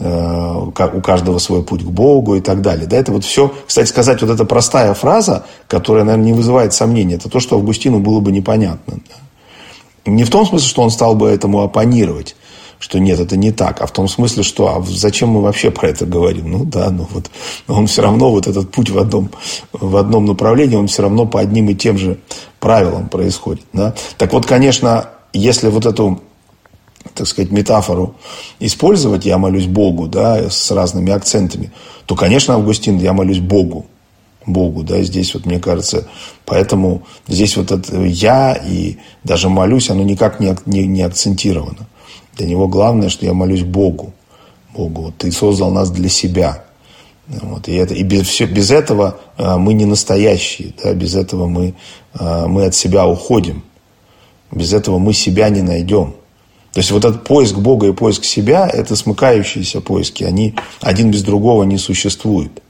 э, у каждого свой путь к Богу и так далее. Да, это вот все, кстати сказать, вот эта простая фраза, которая, наверное, не вызывает сомнений, это то, что Августину было бы непонятно. Да? Не в том смысле, что он стал бы этому оппонировать, что нет, это не так, а в том смысле, что а зачем мы вообще про это говорим? Ну да, ну вот он все равно, вот этот путь в одном, в одном направлении, он все равно по одним и тем же правилам происходит. Да? Так вот, конечно, если вот эту, так сказать, метафору использовать, я молюсь Богу, да, с разными акцентами, то, конечно, Августин, я молюсь Богу. Богу, да, здесь вот, мне кажется, поэтому здесь вот это я и даже молюсь, оно никак не, не, не акцентировано. Для него главное, что я молюсь Богу. Богу, вот ты создал нас для себя. Вот, и это, и без, все, без этого а, мы не настоящие. Да, без этого мы, а, мы от себя уходим. Без этого мы себя не найдем. То есть вот этот поиск Бога и поиск себя, это смыкающиеся поиски. Они один без другого не существуют.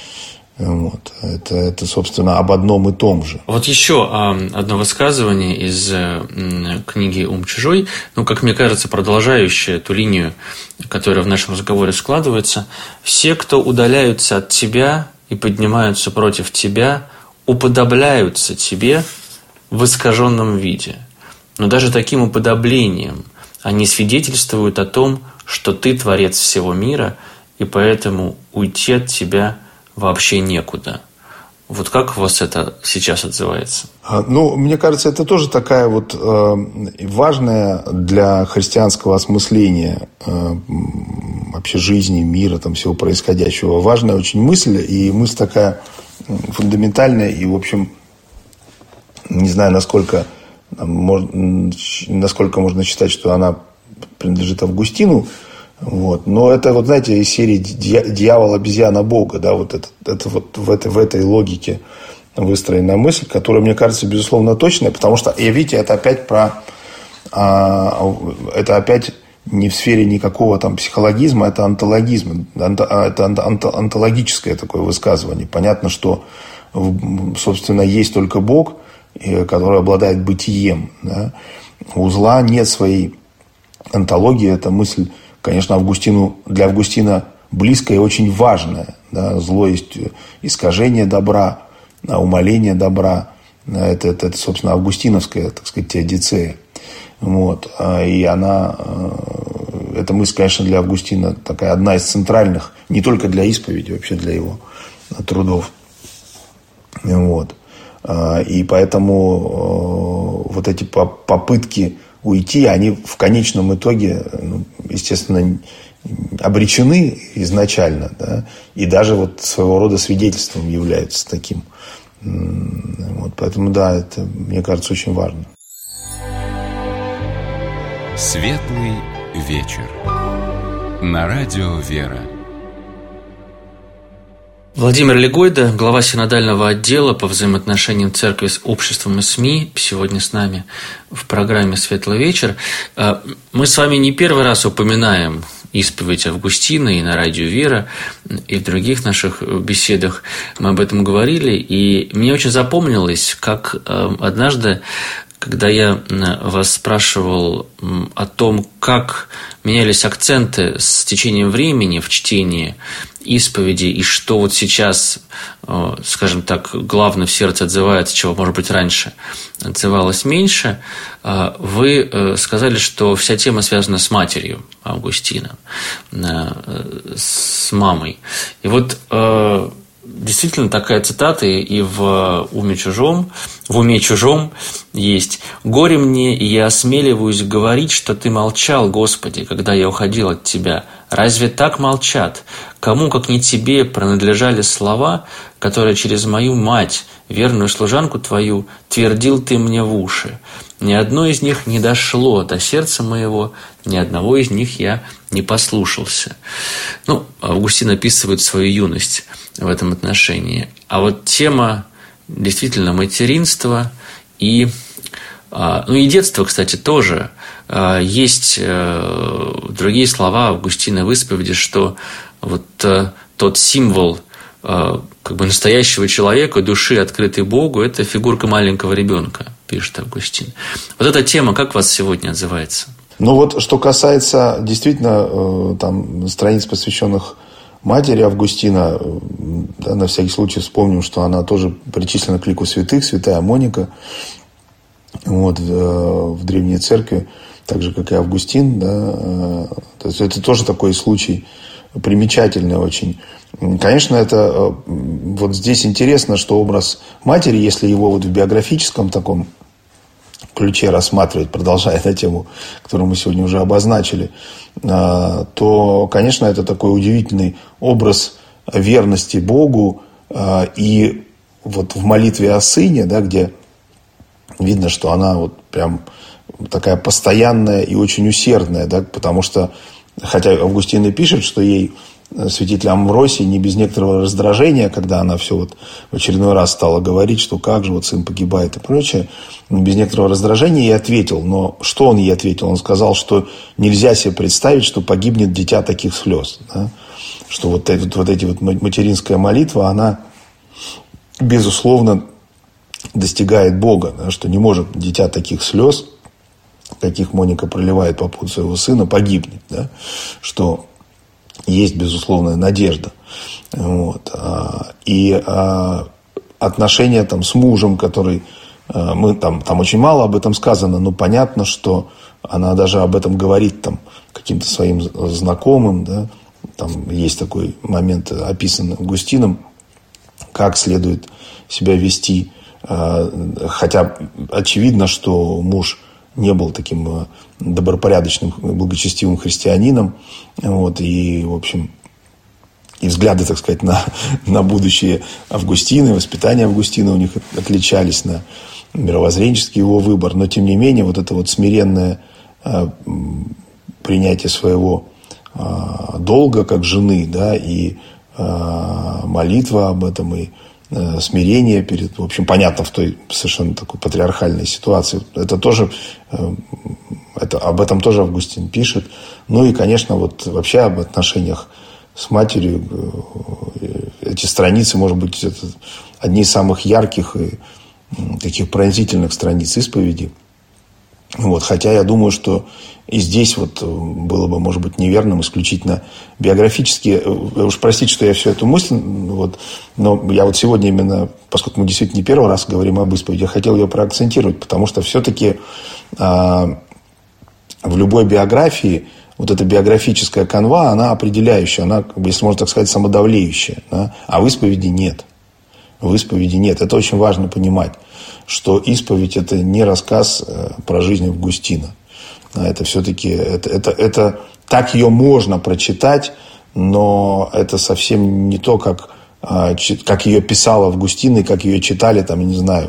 Вот. Это, это, собственно, об одном и том же. Вот еще одно высказывание из книги «Ум чужой», ну, как мне кажется, продолжающее ту линию, которая в нашем разговоре складывается. «Все, кто удаляются от тебя и поднимаются против тебя, уподобляются тебе в искаженном виде. Но даже таким уподоблением они свидетельствуют о том, что ты творец всего мира, и поэтому уйти от тебя вообще некуда». Вот как у вас это сейчас отзывается? Ну, мне кажется, это тоже такая вот э, важная для христианского осмысления э, вообще жизни, мира, там, всего происходящего. Важная очень мысль, и мысль такая фундаментальная и, в общем, Не знаю, насколько, насколько можно считать, что она принадлежит Августину. Вот. Но это, вот, знаете, из серии «Дьявол, обезьяна, Бога». Да, вот это, это вот в этой, в этой логике выстроена мысль, которая, мне кажется, безусловно, точная. Потому что, и видите, это опять про... А, это опять не в сфере никакого там психологизма, это онтологизм. Это онтологическое такое высказывание. Понятно, что, собственно, есть только Бог, который обладает бытием. Да. У зла нет своей онтологии. Эта мысль, конечно, Августину, для Августина близкая и очень важная. Да. Зло есть искажение добра, умаление добра. Это, это, это, собственно, августиновская, так сказать, теодицея. Вот. И она, эта мысль, конечно, для Августина такая одна из центральных, не только для исповеди, вообще для его трудов. Вот. И поэтому вот эти попытки уйти, они в конечном итоге, естественно, обречены изначально, да, и даже вот своего рода свидетельством являются таким. Вот. Поэтому, да, это, мне кажется, очень важно. Светлый вечер. На радио «Вера». Владимир Легойда, глава синодального отдела по взаимоотношениям церкви с обществом и СМИ, сегодня с нами в программе «Светлый вечер». Мы с вами не первый раз упоминаем исповедь Августина и на радио «Вера», и в других наших беседах мы об этом говорили. И мне очень запомнилось, как однажды, когда я вас спрашивал о том, как менялись акценты с течением времени в чтении исповеди, и что вот сейчас, скажем так, главное в сердце отзывается, чего, может быть, раньше отзывалось меньше, вы сказали, что вся тема связана с матерью Августина, с мамой. И вот действительно такая цитата и в уме чужом, в уме чужом есть: «Горе мне, и я осмеливаюсь говорить, что ты молчал, Господи, когда я уходил от Тебя. Разве так молчат? Кому, как не Тебе, принадлежали слова, которые через мою мать, верную служанку Твою, твердил Ты мне в уши? Ни одно из них не дошло до сердца моего, ни одного из них я не послушался». Ну, Августин описывает свою юность в этом отношении. А вот тема действительно материнства и, ну и детства, кстати, тоже. Есть другие слова Августина в исповеди, что вот тот символ как бы настоящего человека, души, открытой Богу, это фигурка маленького ребенка, пишет Августин. Вот эта тема как у вас сегодня отзывается? Ну вот, что касается действительно там страниц, посвященных матери Августина, да, на всякий случай вспомним, что она тоже причислена к лику святых, святая Моника, вот, в, в древней церкви, так же, как и Августин. Да, то есть это тоже такой случай примечательный очень. Конечно, это вот здесь интересно, что образ матери, если его вот в биографическом таком ключе рассматривать, продолжая на тему, которую мы сегодня уже обозначили, то, конечно, это такой удивительный образ верности Богу. И вот в молитве о сыне, да, где видно, что она вот прям такая постоянная и очень усердная, да, потому что, хотя Августин и пишет, что ей святитель Амвросий не без некоторого раздражения, когда она все вот в очередной раз стала говорить, что как же вот сын погибает и прочее, не без некоторого раздражения ей ответил. Но что он ей ответил? Он сказал, что нельзя себе представить, что погибнет дитя таких слез. Да? Что вот, вот, вот эти вот материнская молитва, она безусловно достигает Бога, да? Что не может дитя таких слез, каких Моника проливает по поводу своего сына, погибнет. Да? Что есть безусловная надежда. Вот. И отношения там с мужем, который... Мы, там, там очень мало об этом сказано, но понятно, что она даже об этом говорит там, каким-то своим знакомым. Да? Там есть такой момент, описан Августином, как следует себя вести. Хотя очевидно, что муж не был таким добропорядочным, благочестивым христианином. Вот, и, в общем, и взгляды, так сказать, на, на будущее Августина, и воспитание Августина у них отличались на мировоззренческий его выбор, но тем не менее вот это вот смиренное э, принятие своего э, долга как жены, да, и э, молитва об этом, и э, смирение перед, в общем, понятно, в той совершенно такой патриархальной ситуации, это тоже, э, это, об этом тоже Августин пишет. Ну и, конечно, вот вообще об отношениях с матерью, эти страницы, может быть, это одни из самых ярких и таких пронзительных страниц исповеди. Вот, хотя я думаю, что и здесь вот было бы, может быть, неверным исключительно биографически. Уж простите, что я всю эту мысль, вот, но я вот сегодня именно, поскольку мы действительно не первый раз говорим об исповеди, я хотел ее проакцентировать, потому что все-таки а, в любой биографии вот эта биографическая канва, она определяющая, она, если можно так сказать, самодавлеющая. Да? А в исповеди нет. В исповеди нет. Это очень важно понимать, что исповедь – это не рассказ про жизнь Августина. Это все-таки, это, это, это, так ее можно прочитать, но это совсем не то, как, как ее писал Августин и как ее читали, там, я не знаю,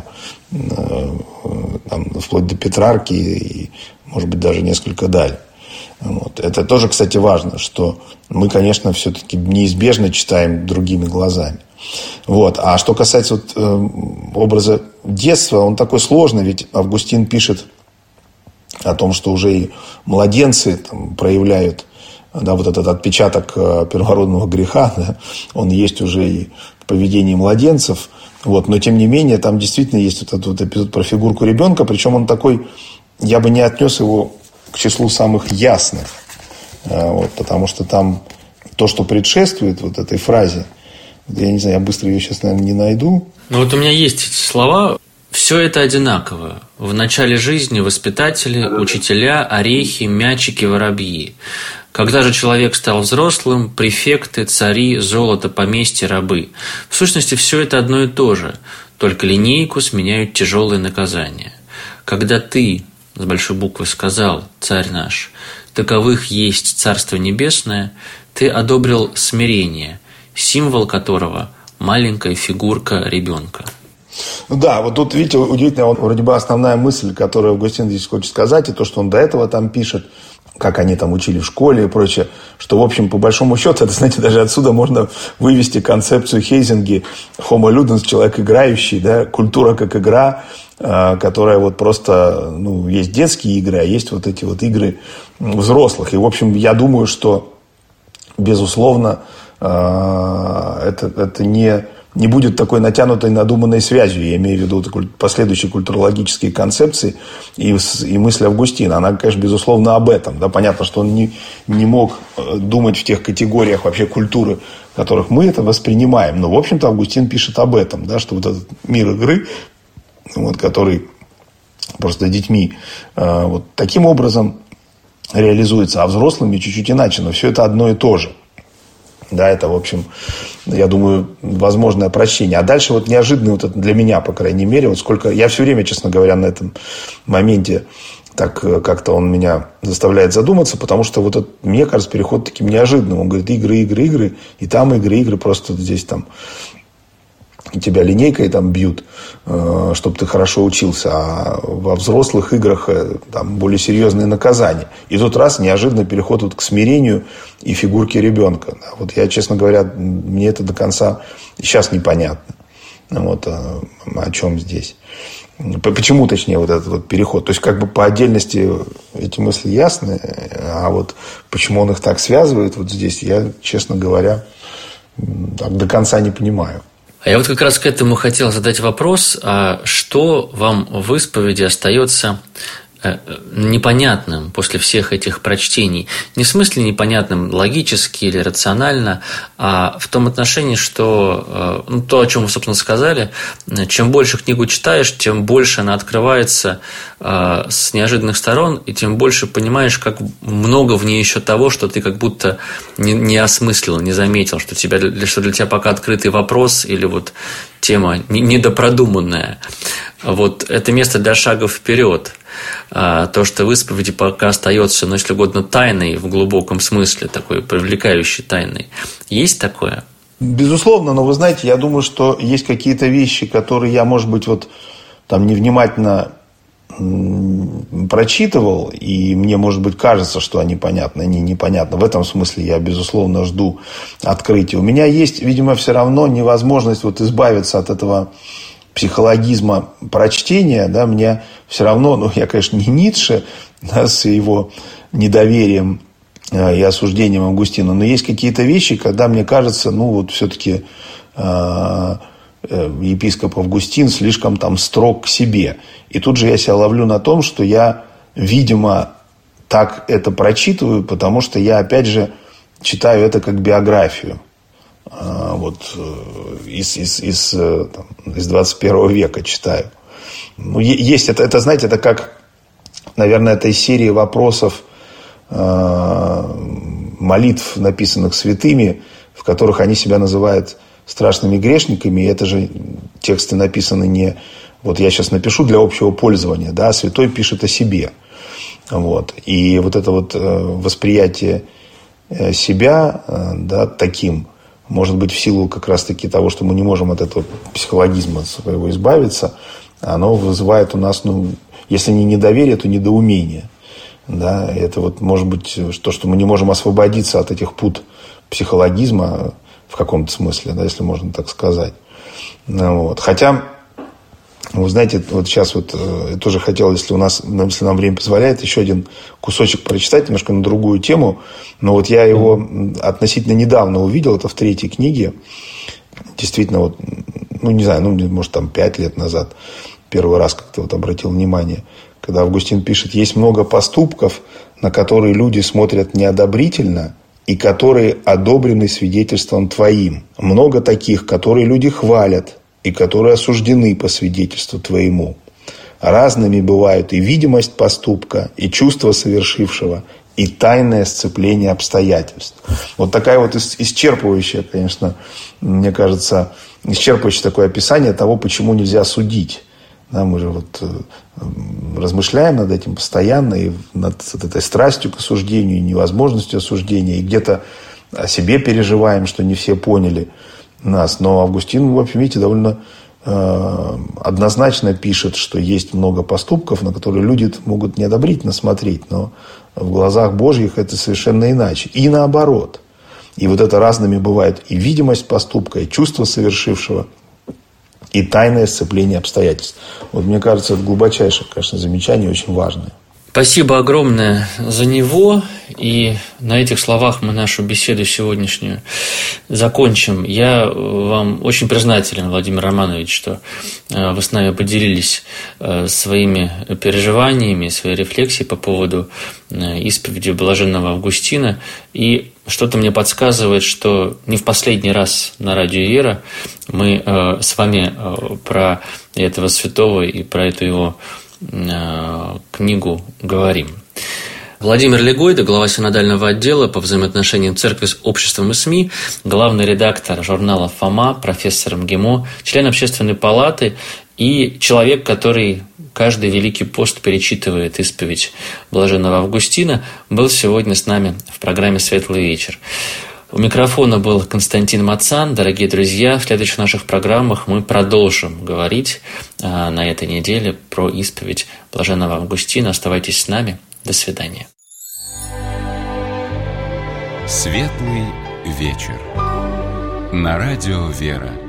там, вплоть до Петрарки и, может быть, даже несколько далее. Вот. Это тоже, кстати, важно, что мы, конечно, все-таки неизбежно читаем другими глазами. Вот. А что касается вот, э, образа детства, он такой сложный, ведь Августин пишет о том, что уже и младенцы там, проявляют, да, вот этот отпечаток э, первородного греха, да, он есть уже и в поведении младенцев. Вот. Но, тем не менее, там действительно есть вот этот вот эпизод про фигурку ребенка, причем он такой, я бы не отнес его к числу самых ясных, вот, потому что там то, что предшествует вот этой фразе, я не знаю, я быстро ее сейчас, наверное, не найду. Ну вот у меня есть эти слова. Все это одинаково. В начале жизни воспитатели, учителя, орехи, мячики, воробьи. Когда же человек стал взрослым, префекты, цари, золото, поместья, рабы. В сущности, все это одно и то же, только линейку сменяют тяжелые наказания. Когда ты, с большой буквы, сказал, царь наш, таковых есть Царство Небесное, ты одобрил смирение, символ которого – маленькая фигурка ребенка. Да, вот тут, видите, удивительно, вот, вроде бы основная мысль, которую Августин здесь хочет сказать, и то, что он до этого там пишет, как они там учили в школе и прочее, что, в общем, по большому счету, это, знаете, даже отсюда можно вывести концепцию Хейзинги «Homo ludens», человек играющий, да, культура как игра, которая вот просто, ну, есть детские игры, а есть вот эти вот игры взрослых. И, в общем, я думаю, что, безусловно, это, это не, не будет такой натянутой, надуманной связью. Я имею в виду последующие культурологические концепции и, и мысль Августина. Она, конечно, безусловно, об этом. Да, понятно, что он не, не мог думать в тех категориях вообще культуры, в которых мы это воспринимаем. Но, в общем-то, Августин пишет об этом, да, что вот этот мир игры, вот, который просто детьми э, вот таким образом реализуется, а взрослыми чуть-чуть иначе. Но все это одно и то же. Да, это, в общем, я думаю, возможное прощение. А дальше вот неожиданно, вот это для меня, по крайней мере, вот сколько... Я все время, честно говоря, на этом моменте так как-то он меня заставляет задуматься, потому что вот этот, мне кажется, переход таким неожиданным. Он говорит, игры, игры, игры, и там игры, игры, просто здесь там тебя линейкой там бьют, чтобы ты хорошо учился, а во взрослых играх там более серьезные наказания. И тут раз неожиданно переход вот к смирению и фигурке ребенка. Вот я, честно говоря, мне это до конца сейчас непонятно. Вот, о чем здесь. Почему, точнее, вот этот вот переход. То есть, как бы по отдельности эти мысли ясны, а вот почему он их так связывает вот здесь, я, честно говоря, так до конца не понимаю. А я вот как раз к этому хотел задать вопрос, а что вам в исповеди остается непонятным после всех этих прочтений? Не в смысле непонятным логически или рационально, а в том отношении, что ну, то, о чем вы, собственно, сказали, чем больше книгу читаешь, тем больше она открывается э, с неожиданных сторон, и тем больше понимаешь, как много в ней еще того, что ты как будто не, не осмыслил, не заметил, что, тебя, что для тебя пока открытый вопрос или вот тема недопродуманная. Вот это место для шагов вперед. То, что в исповеди пока остается, ну, если угодно, тайной в глубоком смысле, такой привлекающей тайной. Есть такое? Безусловно, но вы знаете, я думаю, что есть какие-то вещи, которые я, может быть, вот там невнимательно прочитывал, и мне, может быть, кажется, что они понятны, они непонятны. В этом смысле я, безусловно, жду открытия. У меня есть, видимо, все равно невозможность вот избавиться от этого психологизма прочтения. Да, мне все равно, ну, я, конечно, не Ницше, да, с его недоверием и осуждением Августина, но есть какие-то вещи, когда мне кажется, ну, вот все-таки э, епископ Августин слишком там строг к себе. И тут же я себя ловлю на том, что я, видимо, так это прочитываю, потому что я, опять же, читаю это как биографию. Вот из, из, из, там, из двадцать первого века читаю. Ну, есть это, это, знаете, это как, наверное, это из серии вопросов, молитв, написанных святыми, в которых они себя называют страшными грешниками. И это же тексты написаны не... Вот я сейчас напишу для общего пользования, да, а святой пишет о себе. Вот. И вот это вот восприятие себя, да, таким, может быть, в силу как раз-таки того, что мы не можем от этого психологизма своего избавиться, оно вызывает у нас, ну, если не недоверие, то недоумение. Да, это вот может быть то, что мы не можем освободиться от этих пут психологизма в каком-то смысле, да, если можно так сказать. Ну, вот. Хотя, вы знаете, вот сейчас вот я тоже хотел, если у нас, если нам время позволяет, еще один кусочек прочитать, немножко на другую тему. Но вот я его относительно недавно увидел, это в третьей книге. Действительно, вот, ну, не знаю, ну, может, там пять лет назад первый раз как-то вот обратил внимание, когда Августин пишет: есть много поступков, на которые люди смотрят неодобрительно и которые одобрены свидетельством твоим. Много таких, которые люди хвалят и которые осуждены по свидетельству твоему. Разными бывают и видимость поступка, и чувство совершившего, и тайное сцепление обстоятельств. Вот такая вот исчерпывающая, конечно, мне кажется, исчерпывающее такое описание того, почему нельзя судить. Да, мы же вот размышляем над этим постоянно, и над этой страстью к осуждению, невозможностью осуждения, и где-то о себе переживаем, что не все поняли нас. Но Августин, в общем, видите, довольно э, однозначно пишет, что есть много поступков, на которые люди могут неодобрительно смотреть, но в глазах Божьих это совершенно иначе. И наоборот. И вот это разными бывает и видимость поступка, и чувство совершившего, и тайное сцепление обстоятельств. Вот мне кажется, это глубочайшее, конечно, замечание, очень важное. Спасибо огромное за него. И на этих словах мы нашу беседу сегодняшнюю закончим. Я вам очень признателен, Владимир Романович, что вы с нами поделились своими переживаниями, своей рефлексией по поводу исповеди блаженного Августина. И что-то мне подсказывает, что не в последний раз на радио «Вера» мы с вами про этого святого и про эту его книгу говорим. Владимир Легойда, глава синодального отдела по взаимоотношениям церкви с обществом и СМИ, главный редактор журнала «Фома», профессор МГИМО, член Общественной палаты и человек, который каждый Великий пост перечитывает исповедь блаженного Августина, был сегодня с нами в программе «Светлый вечер». У микрофона был Константин Мацан. Дорогие друзья, в следующих наших программах мы продолжим говорить а, на этой неделе про исповедь блаженного Августина. Оставайтесь с нами. До свидания. Светлый вечер. На радио «Вера».